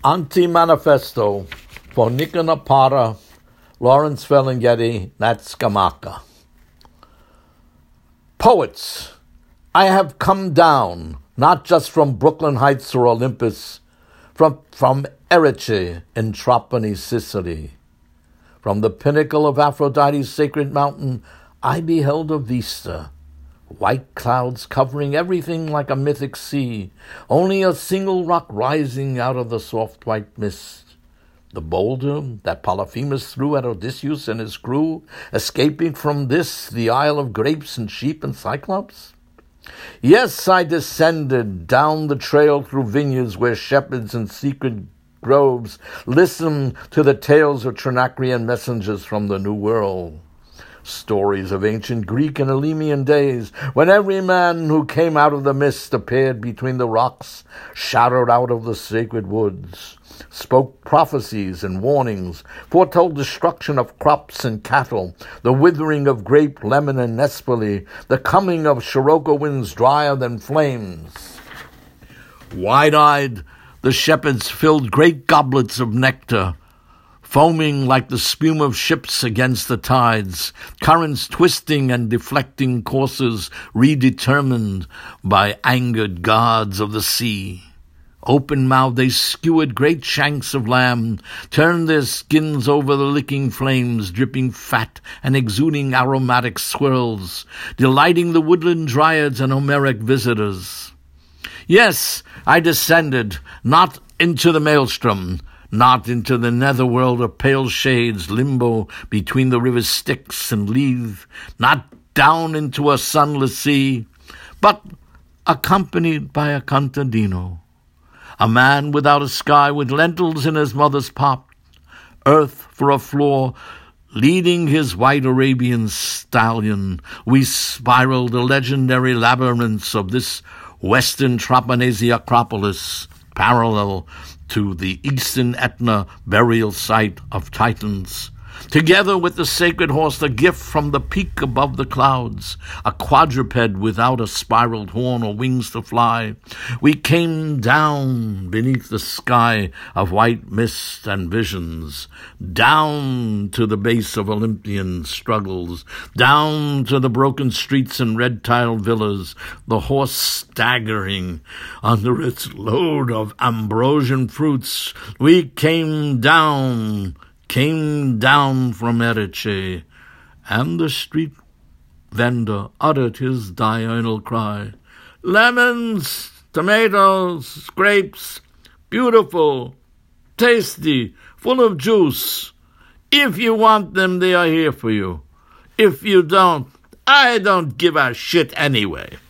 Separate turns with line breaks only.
Anti-Manifesto for Nicanapara, Lawrence Ferlinghetti, Nat Scamacca. Poets, I have come down, not just from Brooklyn Heights or Olympus, from Erice in Trapani, Sicily. From the pinnacle of Aphrodite's sacred mountain, I beheld a vista. White clouds covering everything like a mythic sea, only a single rock rising out of the soft white mist. The boulder that Polyphemus threw at Odysseus and his crew, escaping from this the Isle of Grapes and Sheep and Cyclops? Yes, I descended down the trail through vineyards where shepherds in secret groves listen to the tales of Trinacrian messengers from the New World. Stories of ancient Greek and Elenian days, when every man who came out of the mist appeared between the rocks, shadowed out of the sacred woods, spoke prophecies and warnings, foretold destruction of crops and cattle, the withering of grape, lemon, and nespoli, the coming of Scirocco winds drier than flames. Wide-eyed, the shepherds filled great goblets of nectar, foaming like the spume of ships against the tides, currents twisting and deflecting courses redetermined by angered gods of the sea. Open-mouthed they skewered great shanks of lamb, turned their skins over the licking flames, dripping fat and exuding aromatic swirls, delighting the woodland dryads and Homeric visitors. Yes, I descended, not into the maelstrom, not into the netherworld of pale shades, limbo between the river Styx and Lethe, not down into a sunless sea, but accompanied by a contadino, a man without a sky with lentils in his mother's pot, earth for a floor, leading his white Arabian stallion. We spiraled the legendary labyrinths of this western Trapanese Acropolis, parallel to the eastern Etna burial site of Titans. Together with the sacred horse, the gift from the peak above the clouds, a quadruped without a spiraled horn or wings to fly, we came down beneath the sky of white mist and visions, down to the base of Olympian struggles, down to the broken streets and red-tiled villas, the horse staggering under its load of ambrosian fruits. We came down from Erice, and the street vendor uttered his diurnal cry, "Lemons, tomatoes, grapes, beautiful, tasty, full of juice. If you want them, they are here for you. If you don't, I don't give a shit anyway."